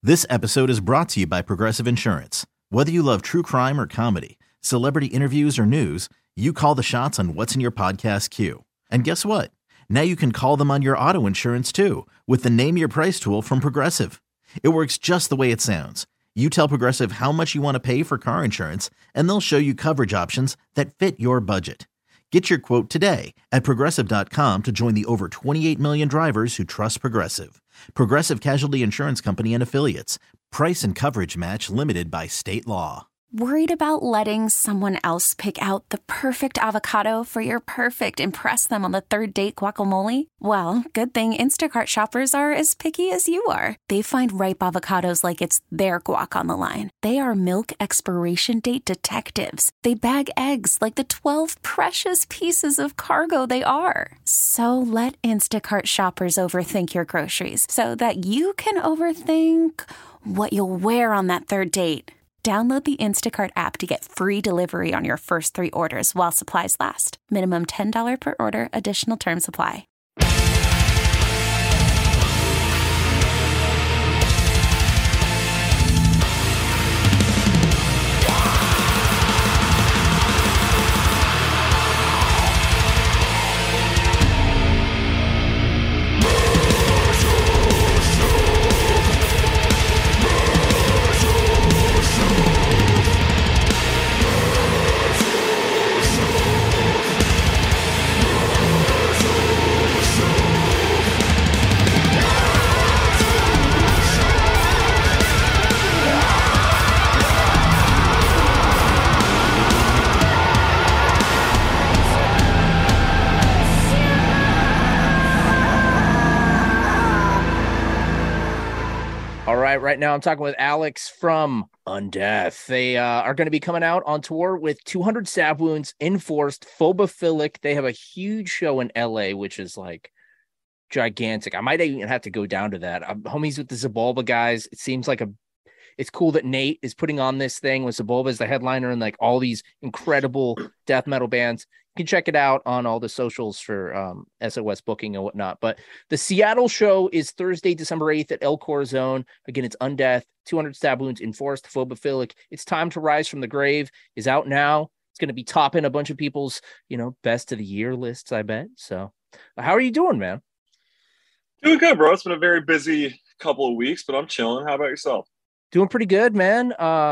This episode is brought to you by Progressive Insurance. Whether you love true crime or comedy, celebrity interviews or news, you call the shots on what's in your podcast queue. And guess what? Now you can call them on your auto insurance too with the Name Your Price tool from Progressive. It works just the way it sounds. You tell Progressive how much you want to pay for car insurance, and they'll show you coverage options that fit your budget. Get your quote today at Progressive.com to join the over 28 million drivers who trust Progressive. Progressive Casualty Insurance Company and Affiliates. Price and coverage match limited by state law. Worried about letting someone else pick out the perfect avocado for your perfect impress them on the third date guacamole? Well, good thing Instacart shoppers are as picky as you are. They find ripe avocados like it's their guac on the line. They are milk expiration date detectives. They bag eggs like the 12 precious pieces of cargo they are. So let Instacart shoppers overthink your groceries so that you can overthink what you'll wear on that third date. Download the Instacart app to get free delivery on your first 3 orders while supplies last. Minimum $10 per order. Additional terms apply. Right now I'm talking with Alex from Undeath. They are going to be coming out on tour with 200 Stab Wounds, Enforced, Phobophilic. They have a huge show in LA, which is like gigantic. I might even have to go down to that. I'm homies with the Xibalba guys. It seems like it's cool that Nate is putting on this thing with Xibalba as the headliner and like all these incredible death metal bands. You can check it out on all the socials for SOS booking and whatnot. But the Seattle show is Thursday, December 8th at El Corazon. Again, it's Undeath, 200 Stab Wounds, Enforced, Phobophilic. It's Time to Rise from the Grave is out now. It's going to be topping a bunch of people's, best of the year lists, I bet. So how are you doing, man? Doing good, bro. It's been a very busy couple of weeks, but I'm chilling. How about yourself? Doing pretty good, man.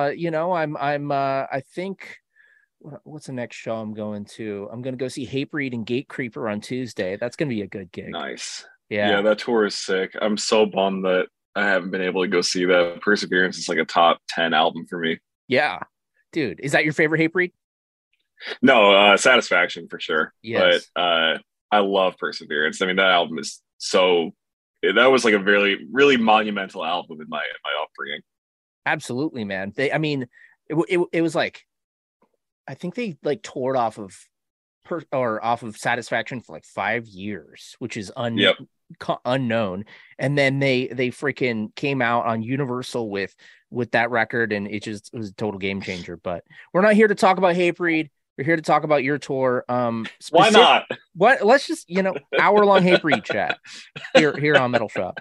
I think what's the next show I'm going to? I'm going to go see Hatebreed and Gatecreeper on Tuesday. That's going to be a good gig. Nice. Yeah, that tour is sick. I'm so bummed that I haven't been able to go see that. Perseverance is like a top 10 album for me. Yeah, dude. Is that your favorite Hatebreed? No, Satisfaction for sure. Yes. But I love Perseverance. I mean, that album is that was like a really, really monumental album in my upbringing. Absolutely, man. It was like, I think they like toured off of Satisfaction for like 5 years, which is unknown. And then they freaking came out on Universal with that record, and it was a total game changer. But we're not here to talk about Hatebreed. We're here to talk about your tour. Why not? Let's just hour-long Hatebreed chat here on Metal Shop.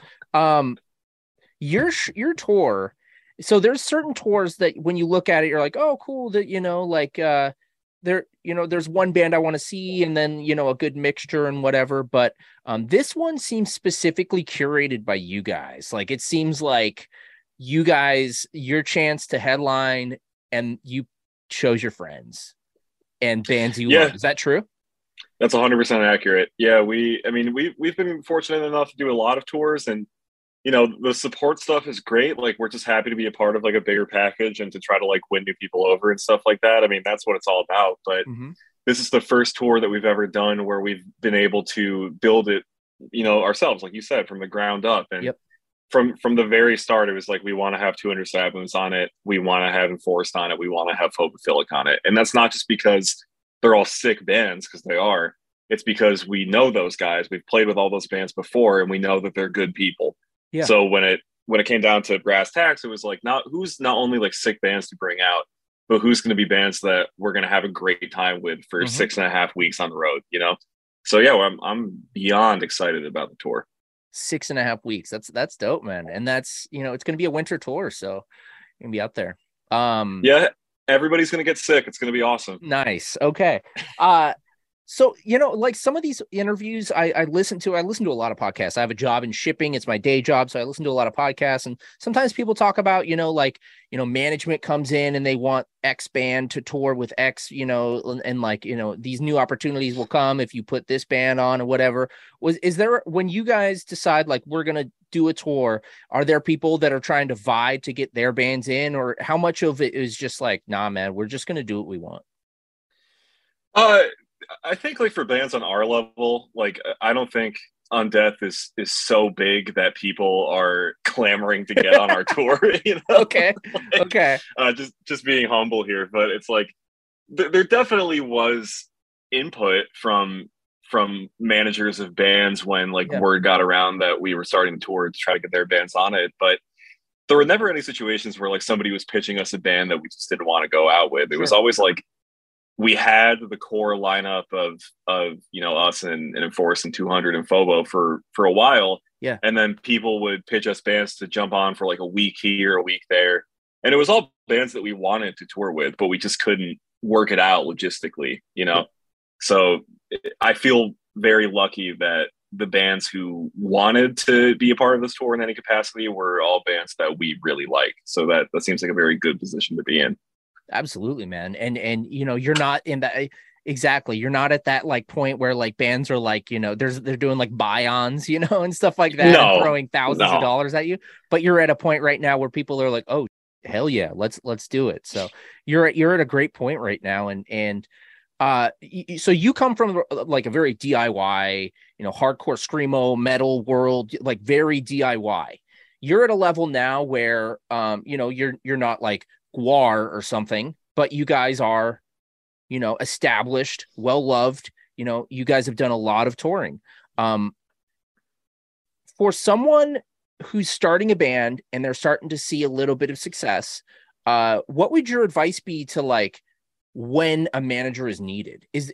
Your tour. So there's certain tours that when you look at it, you're like, oh, cool. That, there's one band I want to see, and then, a good mixture and whatever. But this one seems specifically curated by you guys. Like, it seems like you guys, your chance to headline, and you chose your friends and bands you love. Is that true? That's 100% accurate. Yeah, we've been fortunate enough to do a lot of tours, and the support stuff is great. Like, we're just happy to be a part of like a bigger package and to try to like win new people over and stuff like that. I mean, that's what it's all about. But This is the first tour that we've ever done where we've been able to build it, ourselves, like you said, from the ground up. And from the very start, it was like, we want to have 200 Stab Wounds on it. We want to have Enforced on it. We want to have Phobophilic on it. And that's not just because they're all sick bands, because they are. It's because we know those guys. We've played with all those bands before, and we know that they're good people. Yeah. So when it came down to brass tacks, it was like, who's not only like sick bands to bring out, but who's going to be bands that we're going to have a great time with for 6.5 weeks on the road, So yeah, I'm beyond excited about the tour. 6.5 weeks. That's dope, man. And that's, it's going to be a winter tour. So you're going to be out there. Yeah, everybody's going to get sick. It's going to be awesome. Nice. Okay. So, like some of these interviews I listen to a lot of podcasts. I have a job in shipping. It's my day job. So I listen to a lot of podcasts, and sometimes people talk about, management comes in and they want X band to tour with X, and these new opportunities will come if you put this band on or whatever. Is there, when you guys decide like we're going to do a tour, are there people that are trying to vie to get their bands in, or how much of it is just like, nah, man, we're just going to do what we want? I think like for bands on our level, like I don't think Undeath is so big that people are clamoring to get on our tour. Okay. Like, okay. Just being humble here, but it's like there definitely was input from managers of bands when word got around that we were starting the tour to try to get their bands on it, but there were never any situations where like somebody was pitching us a band that we just didn't want to go out with. It was always like we had the core lineup of us and Enforce and 200 and Phobo for a while. Yeah. And then people would pitch us bands to jump on for like a week here, a week there. And it was all bands that we wanted to tour with, but we just couldn't work it out logistically, Yeah. So I feel very lucky that the bands who wanted to be a part of this tour in any capacity were all bands that we really like. So that seems like a very good position to be in. Absolutely, man. And you're not in that. Exactly. You're not at that like point where like bands are like, they're doing like buy-ons, and stuff like that, and throwing thousands of dollars at you. But you're at a point right now where people are like, oh, hell yeah, let's do it. So you're at a great point right now. And so you come from like a very DIY, hardcore screamo metal world, like very DIY. You're at a level now where, you're not like Gwar or something, but you guys are, established, well-loved, you guys have done a lot of touring. For someone who's starting a band and they're starting to see a little bit of success, what would your advice be to like when a manager is needed? Is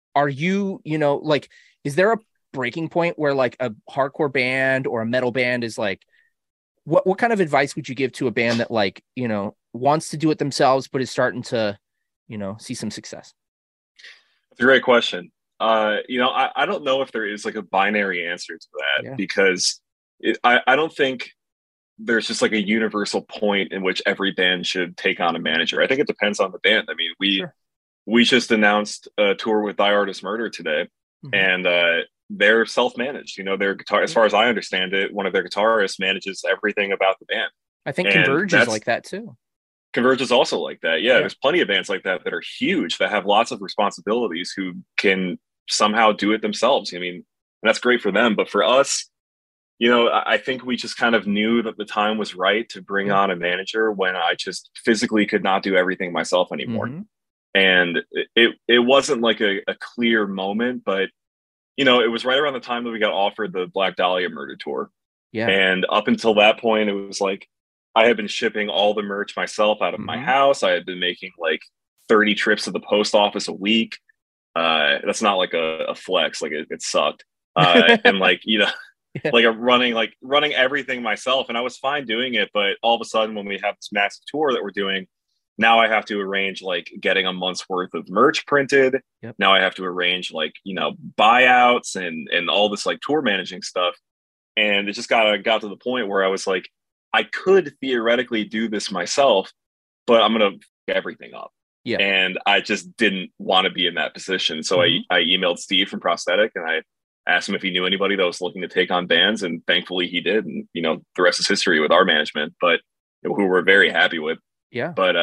there a breaking point where like a hardcore band or a metal band is like, what kind of advice would you give to a band that like, wants to do it themselves, but is starting to, see some success? That's a great question. I don't know if there is like a binary answer to that, because I don't think there's just like a universal point in which every band should take on a manager. I think it depends on the band. I mean, we just announced a tour with Die Artist Murder today, and they're self-managed. Their guitar, as far as I understand it, one of their guitarists manages everything about the band. I think Converge is like that too. Converge is also like that. Yeah, there's plenty of bands like that are huge, that have lots of responsibilities, who can somehow do it themselves. I mean, that's great for them. But for us, I think we just kind of knew that the time was right to bring on a manager when I just physically could not do everything myself anymore. And it wasn't like a clear moment, but it was right around the time that we got offered the Black Dahlia Murder tour. Yeah. And up until that point, it was like I had been shipping all the merch myself out of my house. I had been making like 30 trips to the post office a week. That's not like a flex, like it sucked. And like, running everything myself. And I was fine doing it. But all of a sudden, when we have this massive tour that we're doing, now I have to arrange like getting a month's worth of merch printed. Yep. Now I have to arrange like, buyouts and all this like tour managing stuff. And it just got to the point where I was like, I could theoretically do this myself, but I'm going to f everything up. Yeah. And I just didn't want to be in that position. So I emailed Steve from Prosthetic, and I asked him if he knew anybody that was looking to take on bands. And thankfully he did. And, the rest is history with our management, but who we're very happy with. Yeah. But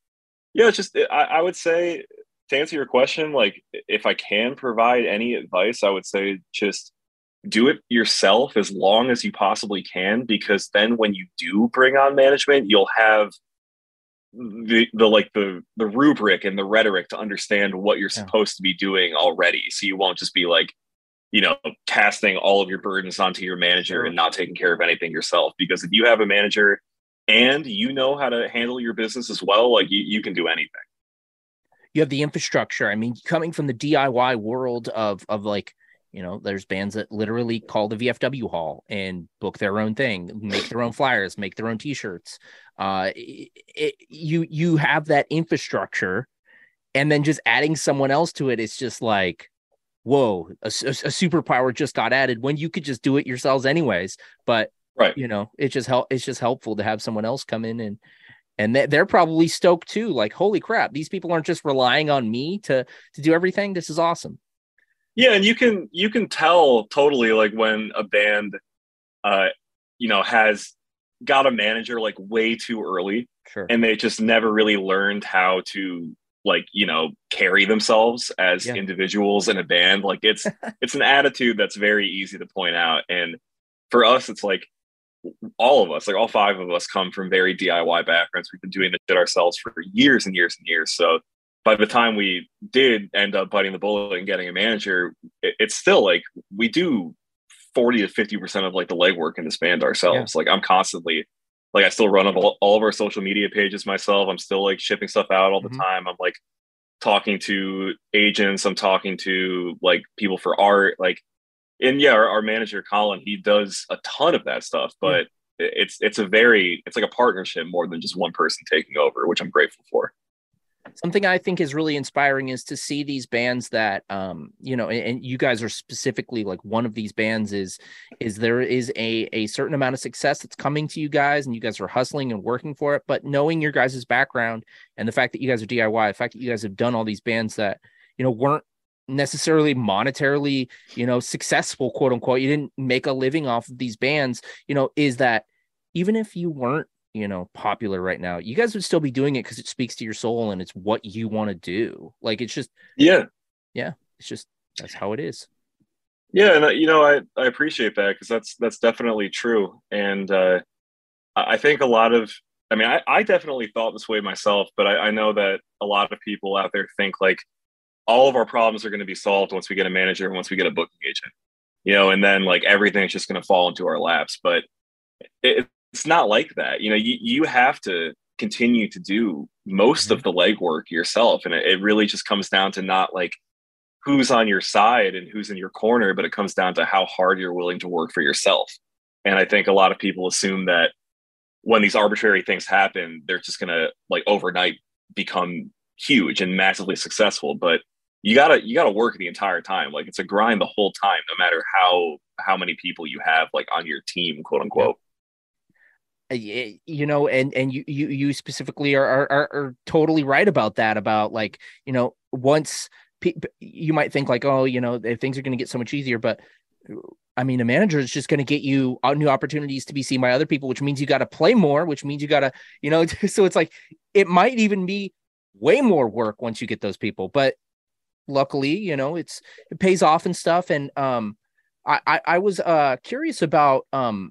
I would say, to answer your question, like if I can provide any advice, I would say just do it yourself as long as you possibly can, because then when you do bring on management, you'll have the rubric and the rhetoric to understand what you're supposed to be doing already. So you won't just be like, casting all of your burdens onto your manager and not taking care of anything yourself. Because if you have a manager and how to handle your business as well, like you can do anything. You have the infrastructure. I mean, coming from the DIY world of like, You know, there's bands that literally call the VFW hall and book their own thing, make their own flyers, make their own t-shirts. You have that infrastructure, and then just adding someone else to it, it's just like, whoa, a superpower just got added when you could just do it yourselves anyways. But right, you know, it's just helpful to have someone else come in, and they're probably stoked too. Like, holy crap, these people aren't just relying on me to do everything. This is awesome. Yeah, and you can tell totally like when a band has got a manager like way too early. Sure. And they just never really learned how to like, carry themselves as individuals in a band. Like it's an attitude that's very easy to point out. And for us, it's like all of us, like all five of us come from very DIY backgrounds. We've been doing this shit ourselves for years and years and years. So by the time we did end up biting the bullet and getting a manager, it's still like we do 40 to 50% of like the legwork in this band ourselves. Like I'm constantly like, I still run all of our social media pages myself. I'm still like shipping stuff out all the time. I'm like talking to agents. I'm talking to like people for art. Like, and our manager, Colin, he does a ton of that stuff, but it's like a partnership more than just one person taking over, which I'm grateful for. Something I think is really inspiring is to see these bands that, and you guys are specifically like one of these bands is there is a certain amount of success that's coming to you guys, and you guys are hustling and working for it. But knowing your guys' background and the fact that you guys are DIY, the fact that you guys have done all these bands that, weren't necessarily monetarily, successful, quote unquote, you didn't make a living off of these bands, is that even if you weren't, popular right now, you guys would still be doing it because it speaks to your soul and it's what you want to do. Like, it's just, it's just, that's how it is. Yeah. And I appreciate that, because that's definitely true. And I think I definitely thought this way myself, but I know that a lot of people out there think like all of our problems are going to be solved once we get a manager and once we get a booking agent, and then like everything's just going to fall into our laps. But it's not like that. You have to continue to do most of the legwork yourself. And it really just comes down to not like who's on your side and who's in your corner, but it comes down to how hard you're willing to work for yourself. And I think a lot of people assume that when these arbitrary things happen, they're just going to like overnight become huge and massively successful. But you gotta work the entire time. Like it's a grind the whole time, no matter how many people you have like on your team, quote unquote. And you specifically are totally right about that, about like, once you might think like, oh, things are going to get so much easier, but I mean, a manager is just going to get you new opportunities to be seen by other people, which means you got to play more, which means you got to, so it's like, it might even be way more work once you get those people, but luckily, it pays off and stuff. And I was curious about,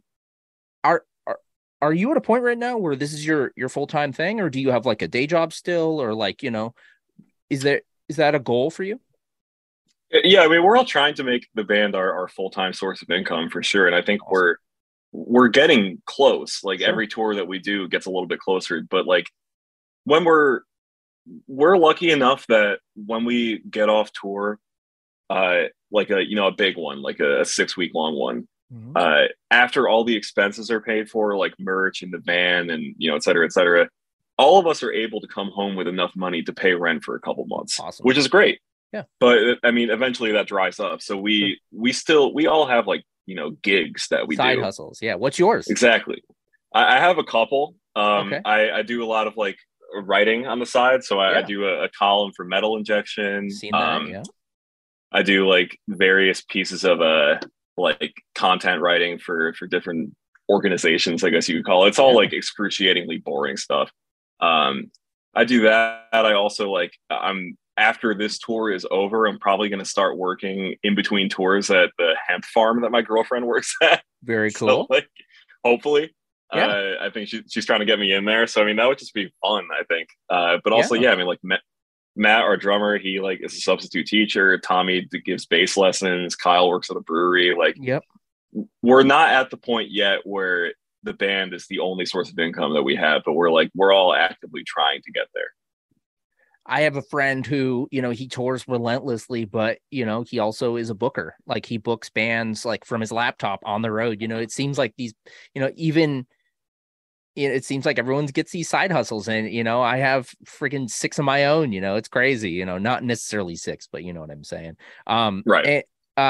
are you at a point right now where this is your full-time thing, or do you have like a day job still, or like, is that a goal for you? Yeah, I mean, we're all trying to make the band our full-time source of income for sure. And I think awesome. we're getting close. Like sure. Every tour that we do gets a little bit closer, but like when we're lucky enough that when we get off tour, like a big one, like a 6-week long one, after all the expenses are paid for, like merch and the van and et cetera, all of us are able to come home with enough money to pay rent for a couple months. Awesome. Which is great. Yeah, but I mean, eventually that dries up. So we all have like gigs that we side do. hustles. Yeah, what's yours? Exactly. I have a couple. Okay. I do a lot of like writing on the side, so I do a column for Metal Injection. Seen that, yeah. I do like various pieces of like content writing for different organizations, I guess you could call it. It's all like excruciatingly boring stuff. I do that. I also like after this tour is over, I'm probably going to start working in between tours at the hemp farm that my girlfriend works at. Very cool. So, like, hopefully. I think she's trying to get me in there. So, I mean, that would just be fun, I think. But also, I mean, like Matt, our drummer, he like is a substitute teacher. Tommy gives bass lessons. Kyle works at a brewery. Like, we're not at the point yet where the band is the only source of income that we have, but we're all actively trying to get there. I have a friend who, he tours relentlessly, but, he also is a booker. Like he books bands like from his laptop on the road. It seems like these, even it seems like everyone gets these side hustles, and, I have freaking 6 of my own, it's crazy, not necessarily 6, but you know what I'm saying? Right.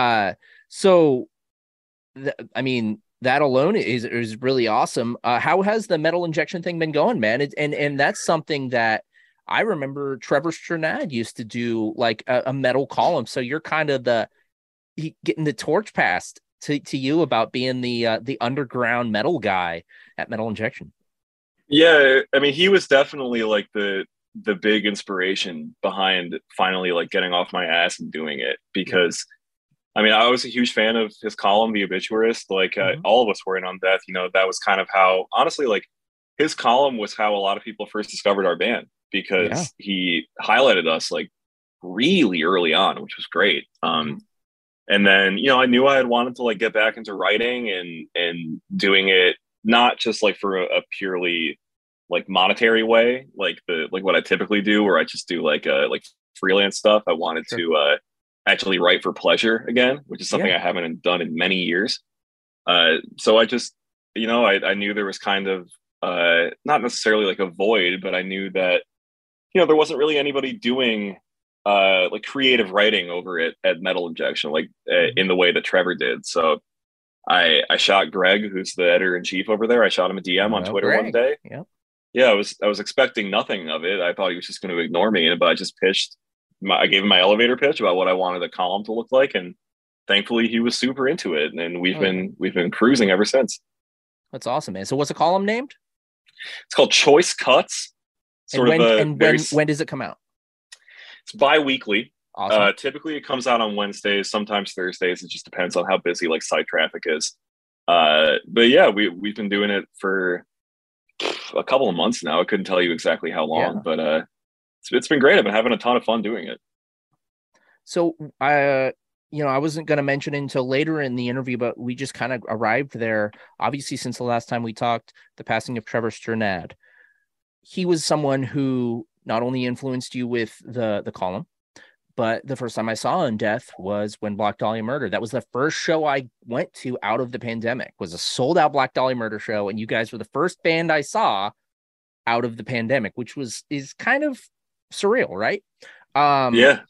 So I mean, that alone is really awesome. How has the metal injection thing been going, man? And that's something that I remember Trevor Strnad used to do, like a metal column. So you're kind of getting the torch passed to you about being the underground metal guy at Metal Injection. Yeah, I mean, he was definitely like the big inspiration behind finally like getting off my ass and doing it, because I mean, I was a huge fan of his column, The Obituarist. Like all of us were in On Death. That was kind of how, honestly, like his column was how a lot of people first discovered our band, because he highlighted us like really early on, which was great. And then, I knew I had wanted to like get back into writing and doing it, not just like for a purely like monetary way, like what I typically do, where I just do like freelance stuff. I wanted to actually write for pleasure again, which is something I haven't done in many years. So I just, I knew there was kind of not necessarily like a void, but I knew that, there wasn't really anybody doing like creative writing over at Metal Injection, like in the way that Trevor did. So I shot Greg, who's the editor-in-chief over there. I shot him a DM on Twitter one day. Yeah, I was expecting nothing of it. I thought he was just going to ignore me, but I just pitched. I gave him my elevator pitch about what I wanted the column to look like, and thankfully he was super into it. And we've been cruising ever since. That's awesome, man. So what's the column named? It's called Choice Cuts. When does it come out? It's bi-weekly. Awesome. Typically it comes out on Wednesdays, sometimes Thursdays. It just depends on how busy like site traffic is. But yeah, we've been doing it for a couple of months now. I couldn't tell you exactly how long, but it's been great. I've been having a ton of fun doing it. So I wasn't going to mention it until later in the interview, but we just kind of arrived there. Obviously, since the last time we talked, the passing of Trevor Strnad. He was someone who not only influenced you with the column, but the first time I saw On Death was when Black Dahlia Murder. That was the first show I went to out of the pandemic, was a sold out Black Dahlia Murder show. And you guys were the first band I saw out of the pandemic, which is kind of surreal, right? Yeah.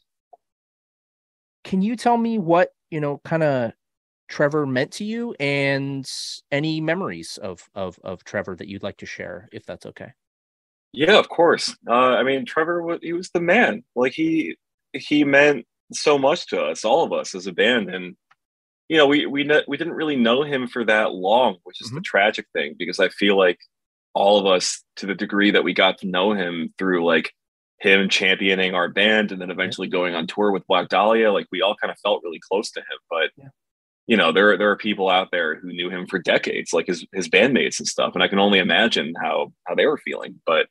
Can you tell me what, kind of Trevor meant to you, and any memories of Trevor that you'd like to share, if that's okay? Yeah, of course. I mean, Trevor, he was the man. Like he meant so much to us, all of us as a band. And, we didn't really know him for that long, which is the tragic thing, because I feel like all of us, to the degree that we got to know him through like him championing our band and then eventually going on tour with Black Dahlia, like we all kind of felt really close to him. But, there are people out there who knew him for decades, like his bandmates and stuff. And I can only imagine how they were feeling. But,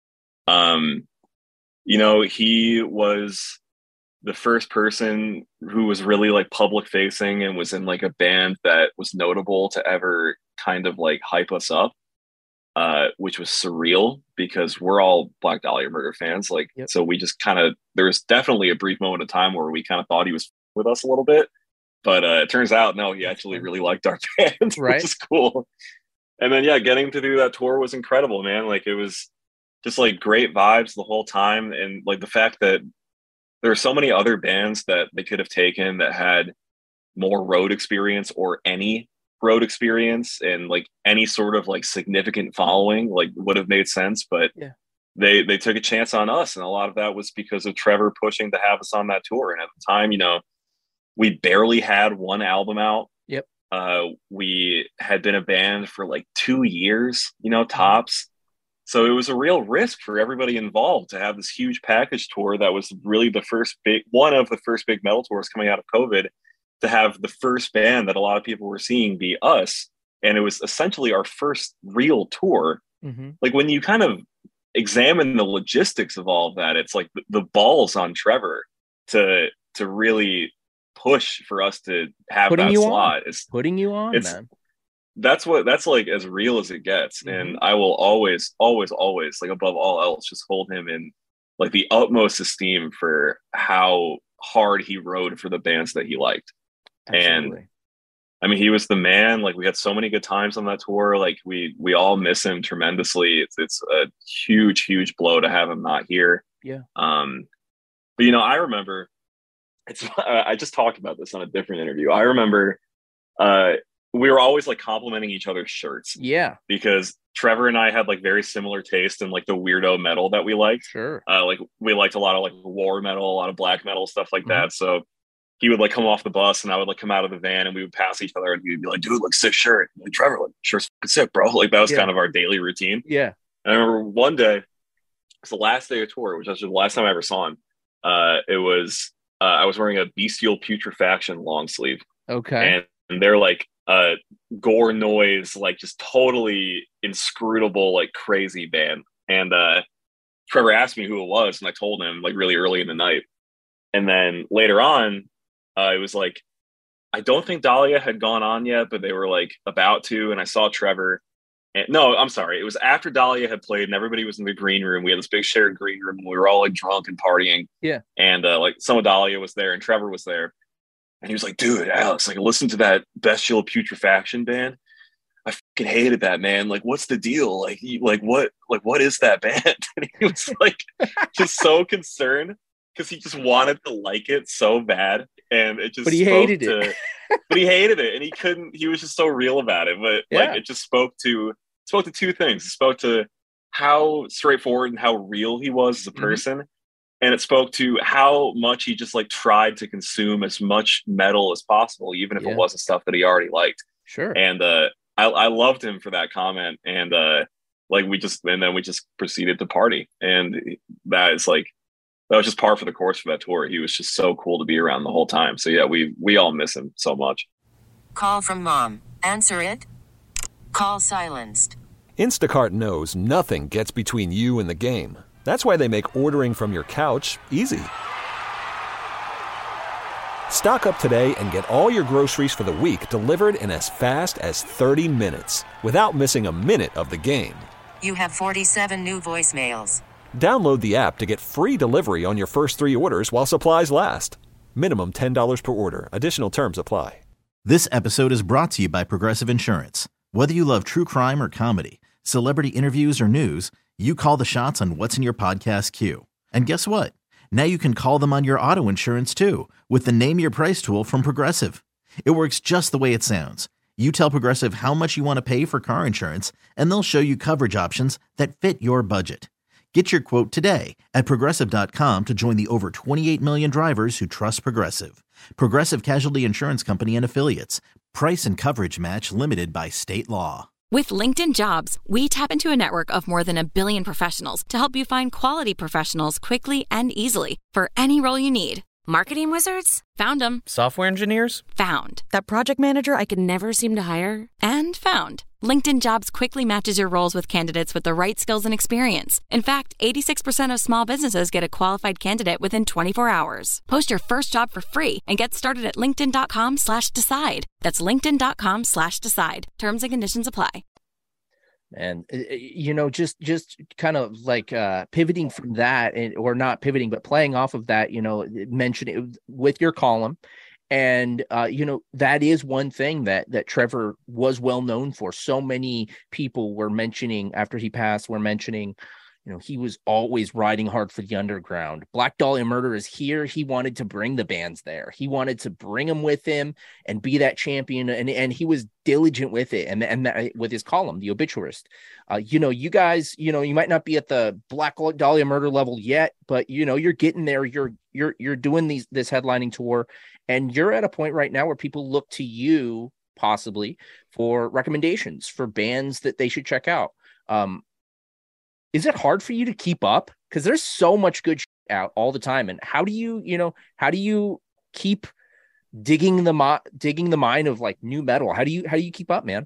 he was the first person who was really like public facing and was in like a band that was notable to ever kind of like hype us up, which was surreal, because we're all Black Dahlia Murder fans. Like, so we just kind of, there was definitely a brief moment of time where we kind of thought he was with us a little bit, but it turns out, no, he actually really liked our band, right? Which is cool. And then, getting to do that tour was incredible, man. Like it was just like great vibes the whole time. And like the fact that there are so many other bands that they could have taken that had more road experience, or any road experience, and like any sort of like significant following, like would have made sense. But they took a chance on us. And a lot of that was because of Trevor pushing to have us on that tour. And at the time, we barely had one album out. We had been a band for like 2 years, tops. So it was a real risk for everybody involved to have this huge package tour that was really one of the first big metal tours coming out of COVID, to have the first band that a lot of people were seeing be us. And it was essentially our first real tour. Like when you kind of examine the logistics of all of that, it's like the balls on Trevor to really push for us to have that slot. It's putting you on, man. That's like as real as it gets. And I will always, always, always, like above all else, just hold him in like the utmost esteem for how hard he rode for the bands that he liked. Absolutely. And I mean, he was the man. Like, we had so many good times on that tour. Like, we all miss him tremendously. It's a huge blow to have him not here. Yeah. But I remember I just talked about this on a different interview. I remember we were always like complimenting each other's shirts. Yeah. Because Trevor and I had like very similar taste in like the weirdo metal that we liked. Sure. Like, we liked a lot of like war metal, a lot of black metal, stuff like that. So he would like come off the bus and I would like come out of the van and we would pass each other and he'd be like, dude, look, sick shirt. Like, Trevor, like, shirt's sick, bro. Like, that was kind of our daily routine. Yeah. And I remember one day, it's the last day of tour, which was the last time I ever saw him. It was I was wearing a Bestial Putrefaction long sleeve. Okay. And they're like gore noise, like just totally inscrutable, like crazy band. And Trevor asked me who it was, and I told him like really early in the night. And then later on, it was like, I don't think Dahlia had gone on yet, but they were like about to. And I saw Trevor. And no, I'm sorry. It was after Dahlia had played and everybody was in the green room. We had this big shared green room. And we were all like drunk and partying. Yeah. And like some of Dahlia was there and Trevor was there. And he was like, dude, Alex, like, listen to that Bestial Putrefaction band. I fucking hated that, man. Like, what's the deal? Like, what is that band? And he was like, just so concerned because he just wanted to like it so bad. And it just, but he hated it. But he hated it. And he couldn't, he was just so real about it. But like, it just spoke to two things. It spoke to how straightforward and how real he was as a person. And it spoke to how much he just like tried to consume as much metal as possible, even if it wasn't stuff that he already liked. Sure. And I loved him for that comment. And like we just proceeded to party. And that was just par for the course for that tour. He was just so cool to be around the whole time. So yeah, we all miss him so much. Call from mom. Answer it. Call silenced. Instacart knows nothing gets between you and the game. That's why they make ordering from your couch easy. Stock up today and get all your groceries for the week delivered in as fast as 30 minutes without missing a minute of the game. You have 47 new voicemails. Download the app to get free delivery on your first 3 orders while supplies last. Minimum $10 per order. Additional terms apply. This episode is brought to you by Progressive Insurance. Whether you love true crime or comedy, celebrity interviews or news, you call the shots on what's in your podcast queue. And guess what? Now you can call them on your auto insurance too with the Name Your Price tool from Progressive. It works just the way it sounds. You tell Progressive how much you want to pay for car insurance, and they'll show you coverage options that fit your budget. Get your quote today at Progressive.com to join the over 28 million drivers who trust Progressive. Progressive Casualty Insurance Company and Affiliates. Price and coverage match limited by state law. With LinkedIn Jobs, we tap into a network of more than 1 billion professionals to help you find quality professionals quickly and easily for any role you need. Marketing wizards? Found them. Software engineers? Found. That project manager I could never seem to hire? And found. LinkedIn Jobs quickly matches your roles with candidates with the right skills and experience. In fact, 86% of small businesses get a qualified candidate within 24 hours. Post your first job for free and get started at linkedin.com/decide. That's linkedin.com/decide. Terms and conditions apply. And just kind of like pivoting from that, or not pivoting, but playing off of that, mention it with your column. And, that is one thing that Trevor was well known for. So many people were mentioning after he passed, he was always riding hard for the underground. Black Dahlia Murder is here. He wanted to bring the bands there. He wanted to bring them with him and be that champion. And he was diligent with it. And that, with his column, The Obituarist, you guys, you might not be at the Black Dahlia Murder level yet, but you're getting there. You're doing this headlining tour, and you're at a point right now where people look to you possibly for recommendations for bands that they should check out. Is it hard for you to keep up? Because there's so much good shit out all the time. And how do you keep digging the mine of like new metal? How do you keep up, man?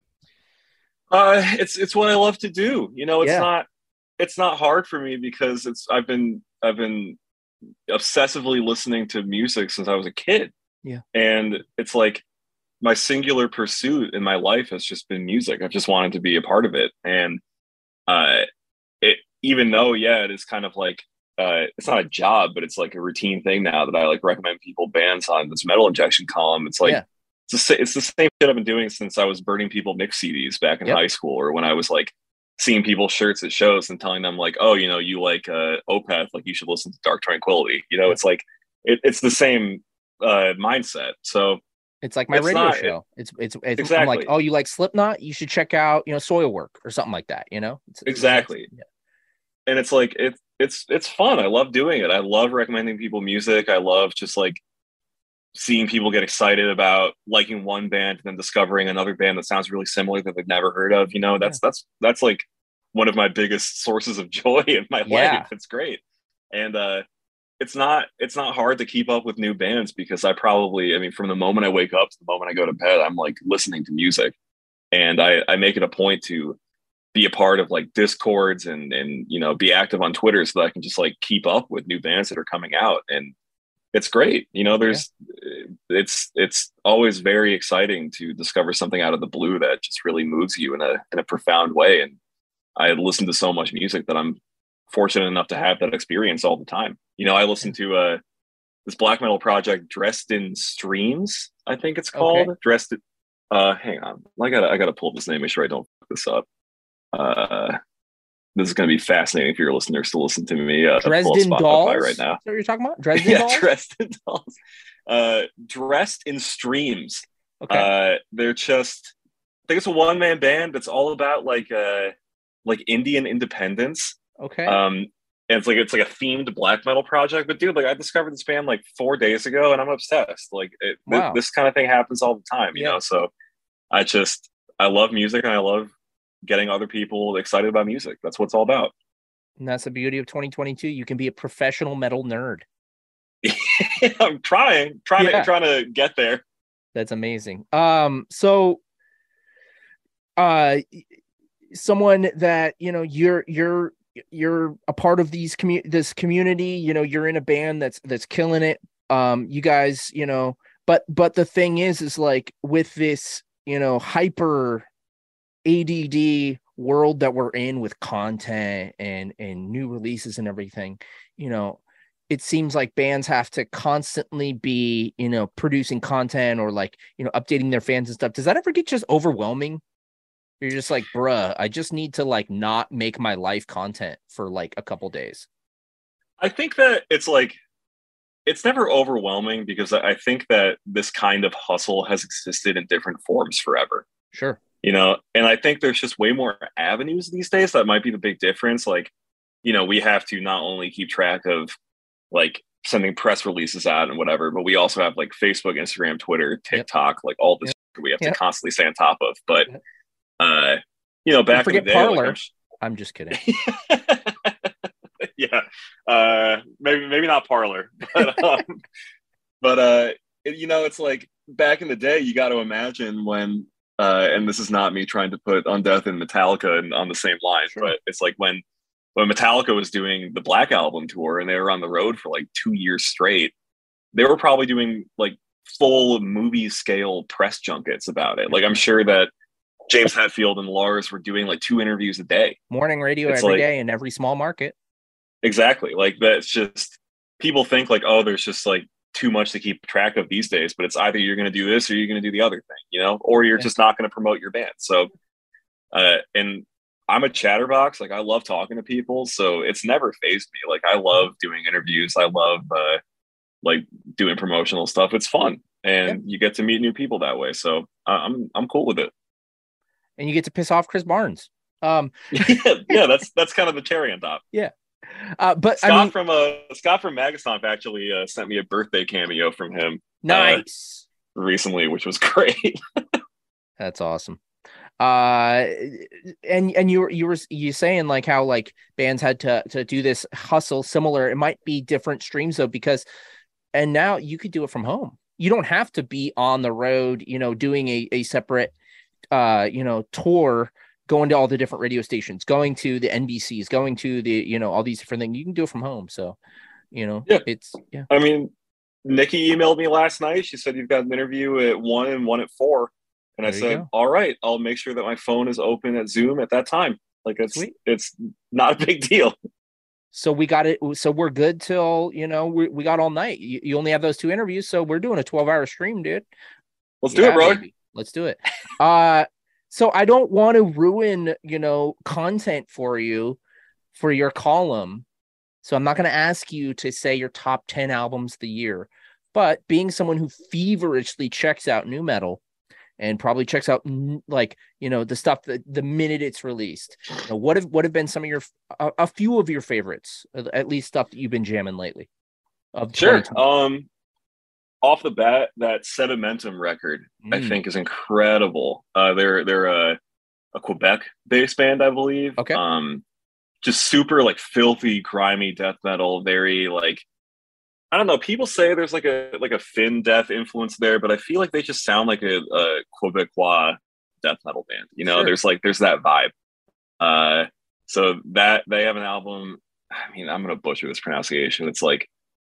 It's what I love to do. It's not hard for me because I've been obsessively listening to music since I was a kid. Yeah. And it's like my singular pursuit in my life has just been music. I've just wanted to be a part of it. And even though, it is kind of like it's not a job, but it's like a routine thing now that I like recommend people bands on this Metal Injection column. It's like it's the same shit I've been doing since I was burning people mix CDs back in high school, or when I was like seeing people's shirts at shows and telling them like, oh, you know, you like Opeth, like you should listen to Dark Tranquillity. You know, it's like it's the same mindset. So it's like my radio show. It's exactly. I'm like, oh, you like Slipknot? You should check out, you know, Soilwork or something like that. You know, exactly. And it's like it's fun. I love doing it. I love recommending people music. I love just like seeing people get excited about liking one band and then discovering another band that sounds really similar that they've never heard of. You know, that's like one of my biggest sources of joy in my life. It's great. And it's not hard to keep up with new bands because from the moment I wake up to the moment I go to bed, I'm like listening to music. And I make it a point to be a part of like Discords and you know, be active on Twitter so that I can just like keep up with new bands that are coming out. And it's great. You know, it's always very exciting to discover something out of the blue that just really moves you in a profound way. And I listen to so much music that I'm fortunate enough to have that experience all the time. You know, I listen to this black metal project, Dressed in Streams, I think it's called. Okay. Hang on. I gotta pull this name, make sure I don't fuck this up. This is going to be fascinating for your listeners to listen to me. Dresden Dolls right now. Is that what you're talking about? Dresden Dolls? Dresden Dolls. Dressed in Streams. Okay. They're just, I think it's a one-man band that's all about like Indian independence. Okay. And it's like a themed black metal project. But dude, like I discovered this band like 4 days ago, and I'm obsessed. Like this kind of thing happens all the time, you know. So I love music, and I love getting other people excited about music. That's what it's all about. And that's the beauty of 2022. You can be a professional metal nerd. I'm trying to get there. That's amazing. So someone that, you know, you're a part of this community, you know, you're in a band that's killing it. You guys, you know, but the thing is like with this, you know, hyper ADD world that we're in with content and new releases and everything, you know, it seems like bands have to constantly be, you know, producing content or like, you know, updating their fans and stuff. Does that ever get just overwhelming? You're just like, bruh, I just need to like not make my life content for like a couple days. I think that it's like, it's never overwhelming because I think that this kind of hustle has existed in different forms forever. Sure. You know, and I think there's just way more avenues these days. That might be the big difference. Like, you know, we have to not only keep track of like sending press releases out and whatever, but we also have like Facebook, Instagram, Twitter, TikTok, like all this we have to constantly stay on top of. But, you know, back in the day, Parler. Like, I'm just kidding. Maybe not Parler, but you know, it's like back in the day, you got to imagine when, and this is not me trying to put Undeath and Metallica on the same line, but it's like when Metallica was doing the Black Album tour and they were on the road for like 2 years straight, they were probably doing like full movie scale press junkets about it. Like I'm sure that James Hetfield and Lars were doing like 2 interviews a day. Morning radio every day in every small market. Exactly. Like that's just, people think like, oh, there's just like too much to keep track of these days, but it's either you're going to do this or you're going to do the other thing, you know, or you're just not going to promote your band. So, and I'm a chatterbox. Like I love talking to people. So it's never fazed me. Like I love doing interviews. I love, like doing promotional stuff. It's fun. And you get to meet new people that way. So I'm cool with it. And you get to piss off Chris Barnes. That's kind of the cherry on top. Yeah. But Scott from Magastomp actually sent me a birthday cameo from him. Nice. Recently, which was great. That's awesome. And you saying like how like bands had to do this hustle similar. It might be different streams though, because and now you could do it from home. You don't have to be on the road, you know, doing a separate you know, tour, going to all the different radio stations, going to the NBCs, going to the, you know, all these different things. You can do it from home. So, you know, I mean, Nikki emailed me last night. She said, you've got an interview at 1 and 1 at 4. And I said, all right, I'll make sure that my phone is open at Zoom at that time. Like it's not a big deal. So we got it. So we're good till, we got all night. You only have those 2 interviews. So we're doing a 12-hour stream, dude. Let's do it, brother. Baby. Let's do it. So I don't want to ruin, content for you for your column. So I'm not going to ask you to say your top 10 albums of the year, but being someone who feverishly checks out new metal and probably checks out the stuff that the minute it's released, what have been some of a few of your favorites, at least stuff that you've been jamming lately? Sure. Off the bat, that Sedimentum record, I think, is incredible. They're a Quebec-based band, I believe. Okay. Just super like filthy, grimy death metal. Very like, I don't know. People say there's like a Finn death influence there, but I feel like they just sound like a Quebecois death metal band. Sure. There's that vibe. So that they have an album. I mean, I'm gonna butcher this pronunciation. It's like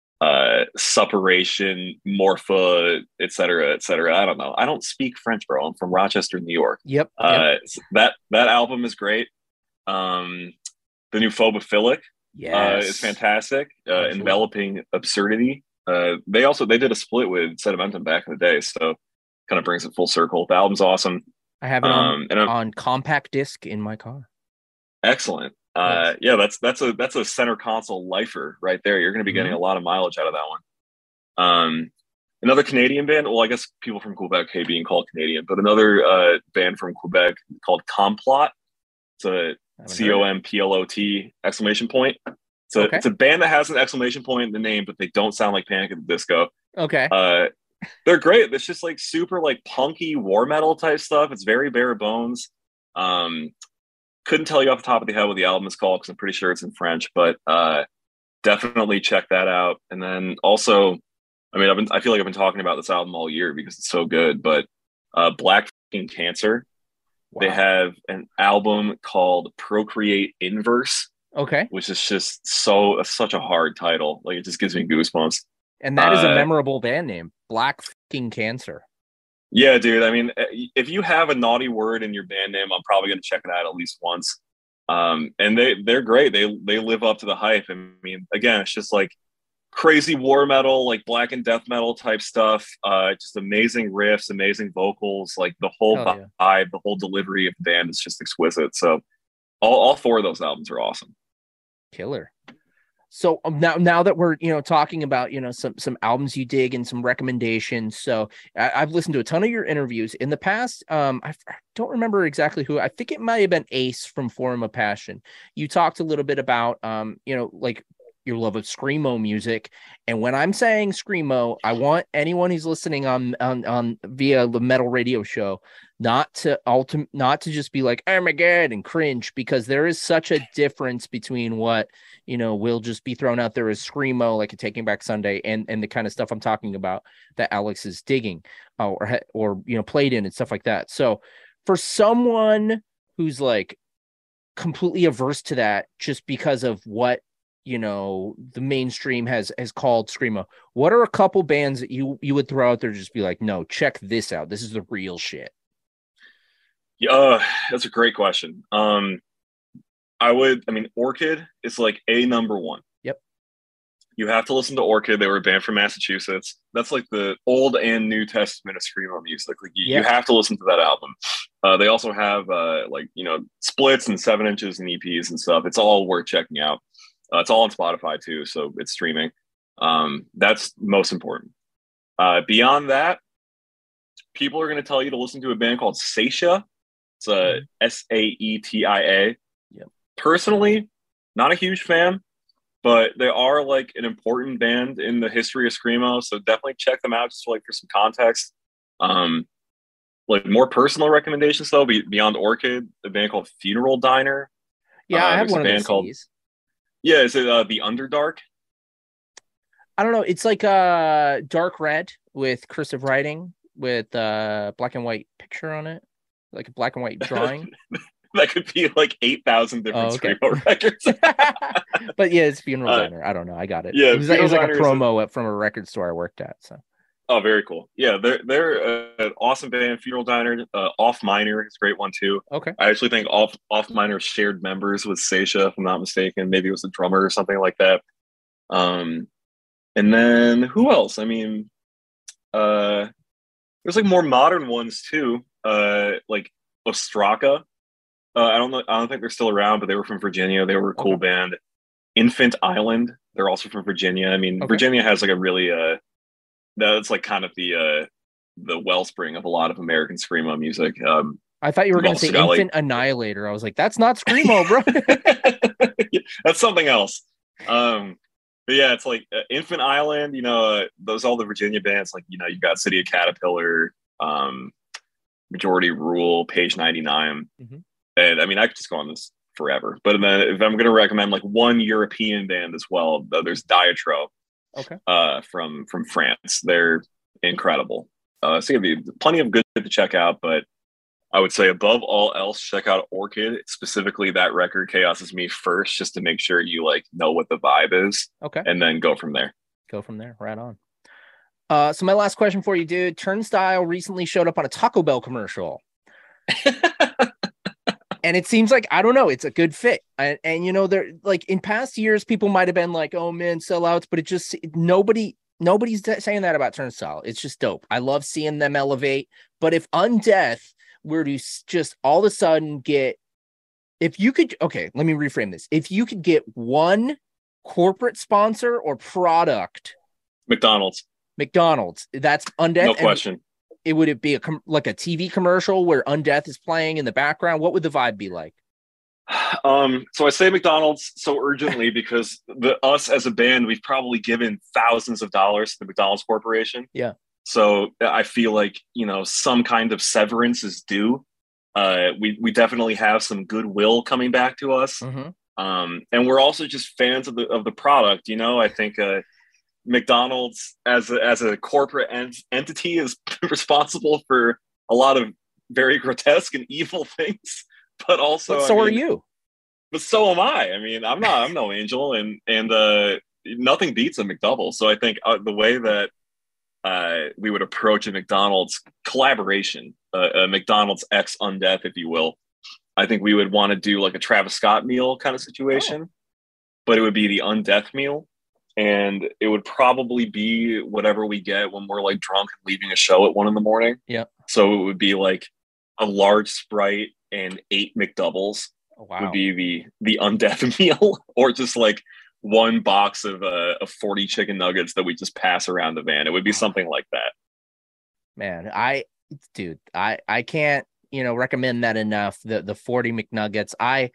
Suppuration, Morpha, etc., etc. I don't know. I don't speak French, bro. I'm from Rochester, New York. Yep. That album is great. The new Phobophilic is fantastic. Enveloping Absurdity. They did a split with Sedimentum back in the day, so kind of brings it full circle. The album's awesome. I have it on compact disc in my car. Excellent. Yeah, that's a center console lifer right there. You're going to be getting a lot of mileage out of that one. Another Canadian band. Well, I guess people from Quebec hate being called Canadian, but another band from Quebec called Complot. It's a COMPLOT exclamation point. So it's a band that has an exclamation point in the name, but they don't sound like Panic at the Disco. Okay. They're great. It's just like super like punky war metal type stuff. It's very bare bones. Couldn't tell you off the top of the head what the album is called because I'm pretty sure it's in French, but definitely check that out. And then also, I mean, I feel like I've been talking about this album all year because it's so good, but Black F***ing Cancer. Wow. They have an album called Procreate Inverse. Okay. Which is just such a hard title. Like it just gives me goosebumps. And that is a memorable band name, Black F***ing Cancer. Yeah, dude. I mean, if you have a naughty word in your band name, I'm probably going to check it out at least once. And they're great. They live up to the hype. I mean, again, it's just like crazy war metal, like black and death metal type stuff. Just amazing riffs, amazing vocals. Like the whole vibe, the whole delivery of the band is just exquisite. So all 4 of those albums are awesome. Killer. So now that we're talking about some albums you dig and some recommendations, so I've listened to a ton of your interviews in the past. I don't remember exactly who. I think it might have been Ace from Forum of Passion. You talked a little bit about like your love of screamo music, and when I'm saying screamo, I want anyone who's listening on via the Metal Radio Show not to just be like, oh my god, and cringe, because there is such a difference between what will just be thrown out there as screamo, like a Taking Back Sunday, and the kind of stuff I'm talking about that Alex is digging or played in and stuff like that. So for someone who's like completely averse to that just because of what the mainstream has called screamo, what are a couple bands that you would throw out there to just be like, no, check this out, this is the real shit? Yeah, that's a great question. Orchid is like number one. Yep. You have to listen to Orchid. They were a band from Massachusetts. That's like the Old and New Testament of screamo music. Like you have to listen to that album. They also have splits and 7 inches and EPs and stuff. It's all worth checking out. It's all on Spotify too, so it's streaming. That's most important. Beyond that, people are going to tell you to listen to a band called Saetia. It's a Saetia. Yep. Personally, not a huge fan, but they are like an important band in the history of screamo, so definitely check them out just for some context. Like more personal recommendations though, beyond Orchid, a band called Funeral Diner. Yeah, I have one of those CDs. Yeah, is it The Underdark? I don't know. It's like dark red with cursive writing with black and white picture on it, like a black and white drawing. That could be like 8,000 different screamo records. But yeah, it's Funeral Diner. I don't know. I got it. Yeah, it was like a promo from a record store I worked at. So Oh, very cool. Yeah, they're an awesome band. Funeral Diner, Off Minor is a great one too. Okay. I actually think Off Minor shared members with Seisha, if I'm not mistaken. Maybe it was a drummer or something like that. And then who else? I mean, there's like more modern ones too. Like Ostraka. I don't know. I don't think they're still around, but they were from Virginia. They were a cool band. Infant Island. They're also from Virginia. I mean, Virginia has like a really that's like kind of the wellspring of a lot of American screamo music. I thought you were going to say Infant Annihilator. I was like, that's not screamo, bro. That's something else. But yeah, it's like Infant Island. You know, those all the Virginia bands. Like, you know, you've got City of Caterpillar, Majority Rule, Page 99, and I mean, I could just go on this forever. But then, if I'm going to recommend like one European band as well, there's Diatro. From France. They're incredible. So it'd be plenty of good to check out, but I would say above all else, check out Orchid, specifically that record, Chaos Is Me, first, just to make sure you like know what the vibe is. Okay. And then go from there. Right on. So my last question for you, dude. Turnstile recently showed up on a Taco Bell commercial. And it seems like, I don't know, it's a good fit. And you know, they're like in past years, people might have been like, oh man, sellouts, but it just, nobody's saying that about Turnstile. It's just dope. I love seeing them elevate. But if Undeath were to just all of a sudden let me reframe this. If you could get one corporate sponsor or product, McDonald's, that's Undeath. No question. Would it be like a TV commercial where Undeath is playing in the background? What would the vibe be like? So I say McDonald's so urgently because us as a band, we've probably given thousands of dollars to the McDonald's Corporation. Yeah. So I feel like, you know, some kind of severance is due. We definitely have some goodwill coming back to us. And we're also just fans of the product. You know, I think McDonald's as a corporate entity is responsible for a lot of very grotesque and evil things, but also are you. But so am I. I mean, I'm no angel, and nothing beats a McDouble. So I think the way that we would approach a McDonald's collaboration, a McDonald's X Undeath, if you will, I think we would want to do like a Travis Scott meal kind of situation, but it would be the Undeath meal. And it would probably be whatever we get when we're like drunk and leaving a show at 1 a.m. Yeah. So it would be like a large Sprite and 8 McDoubles would be the Undeath meal, or just like one box of 40 chicken nuggets that we just pass around the van. It would be something like that. Man, I can't, you know, recommend that enough. The 40 McNuggets.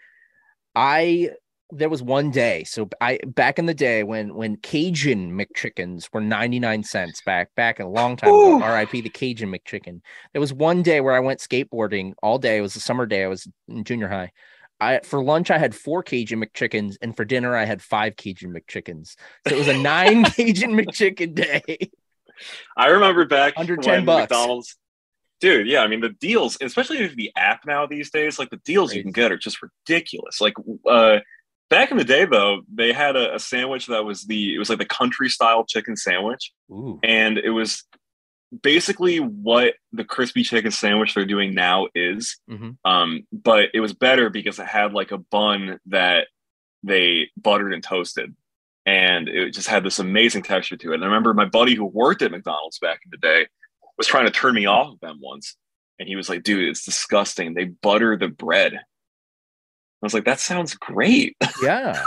There was one day. So back in the day when Cajun McChickens were 99 cents back in a long time ago, RIP the Cajun McChicken. There was one day where I went skateboarding all day. It was a summer day. I was in junior high. For lunch, I had 4 Cajun McChickens, and for dinner, I had 5 Cajun McChickens. So it was a 9 Cajun McChicken day. I remember back under $10. McDonald's. Dude, yeah, I mean, the deals, especially with the app now these days, like the deals you can get are just ridiculous. Like, back in the day, though, they had a sandwich that was like the country style chicken sandwich. Ooh. And it was basically what the crispy chicken sandwich they're doing now is. But it was better because it had like a bun that they buttered and toasted. And it just had this amazing texture to it. And I remember my buddy who worked at McDonald's back in the day was trying to turn me off of them once. And he was like, dude, it's disgusting. They butter the bread. I was like, that sounds great. Yeah.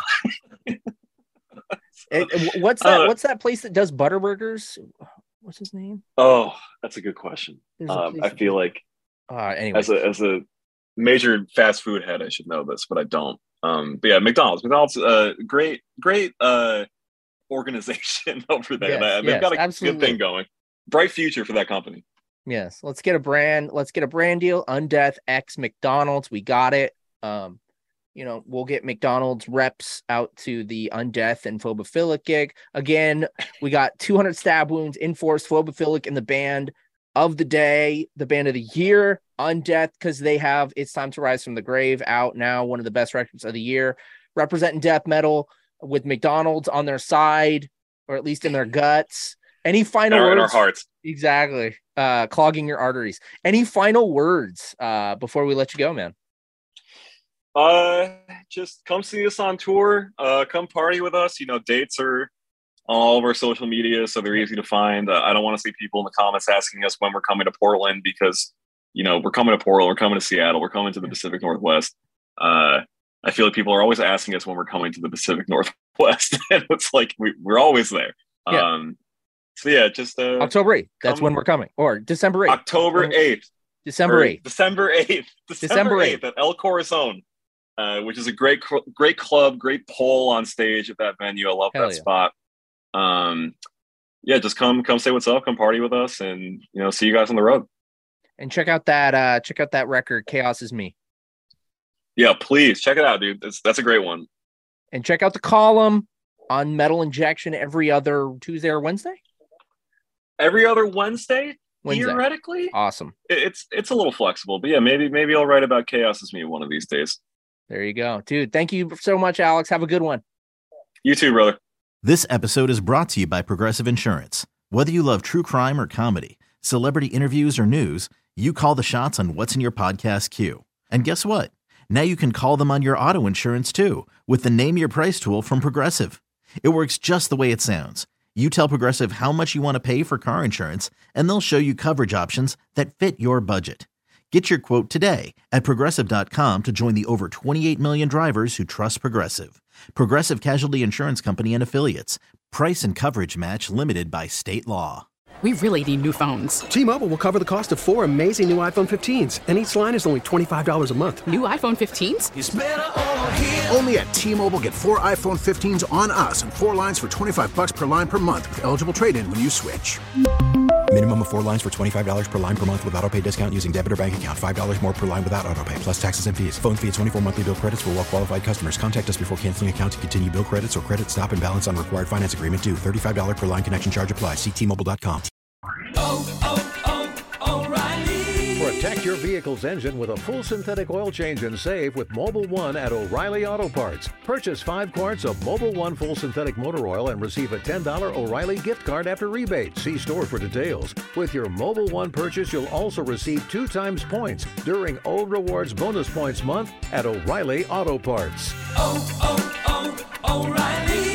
What's that place that does butter burgers? What's his name? Oh, that's a good question. I feel like anyway, as a major fast food head, I should know this, but I don't. But yeah, McDonald's, great organization over there. Yes, they've got a absolutely. good thing going. Bright future for that company. Yes, let's get a brand deal. Undeath X McDonald's, we got it. We'll get McDonald's reps out to the Undeath and Phobophilic gig. Again, we got 200 Stab Wounds, Enforced, Phobophilic in the band of the day, the band of the year, Undeath, because they have It's Time to Rise from the Grave out now, one of the best records of the year, representing death metal with McDonald's on their side, or at least in their guts. Any final words? In our hearts. Exactly. Clogging your arteries. Any final words before we let you go, man? Just come see us on tour. Come party with us. Dates are on all of our social media, so they're easy to find. I don't want to see people in the comments asking us when we're coming to Portland because, we're coming to Portland, we're coming to Seattle, we're coming to the Pacific Northwest. I feel like people are always asking us when we're coming to the Pacific Northwest, and it's like we're always there. Yeah. So yeah, just October 8th. That's when we're coming, or December 8th. October 8th. December 8th. December 8th. December 8th at El Corazon, which is a great club, great pole on stage at that venue. I love that spot. Yeah, just come say what's up, come party with us, and see you guys on the road. And check out that record, Chaos Is Me. Yeah, please check it out, dude. That's a great one. And check out the column on Metal Injection every other Tuesday or Wednesday. Every other Wednesday. Theoretically. Awesome. It's a little flexible, but yeah, maybe I'll write about Chaos Is Me one of these days. There you go, dude. Thank you so much, Alex. Have a good one. You too, brother. This episode is brought to you by Progressive Insurance. Whether you love true crime or comedy, celebrity interviews or news, you call the shots on what's in your podcast queue. And guess what? Now you can call them on your auto insurance too with the Name Your Price tool from Progressive. It works just the way it sounds. You tell Progressive how much you want to pay for car insurance, and they'll show you coverage options that fit your budget. Get your quote today at Progressive.com to join the over 28 million drivers who trust Progressive. Progressive Casualty Insurance Company and Affiliates. Price and coverage match limited by state law. We really need new phones. T-Mobile will cover the cost of 4 amazing new iPhone 15s, and each line is only $25 a month. New iPhone 15s? It's better over here. Only at T-Mobile, get 4 iPhone 15s on us and 4 lines for $25 per line per month with eligible trade-in when you switch. Minimum of 4 lines for $25 per line per month with autopay discount using debit or bank account. $5 more per line without autopay, plus taxes and fees. Phone fee at 24 monthly bill credits for well-qualified customers. Contact us before canceling account to continue bill credits or credit stop and balance on required finance agreement due. $35 per line connection charge applies. See T-Mobile.com. O'Reilly. Protect your vehicle's engine with a full synthetic oil change and save with Mobil 1 at O'Reilly Auto Parts. Purchase 5 quarts of Mobil 1 full synthetic motor oil and receive a $10 O'Reilly gift card after rebate. See store for details. With your Mobil 1 purchase, you'll also receive 2 times points during O Rewards Bonus Points Month at O'Reilly Auto Parts. O'Reilly.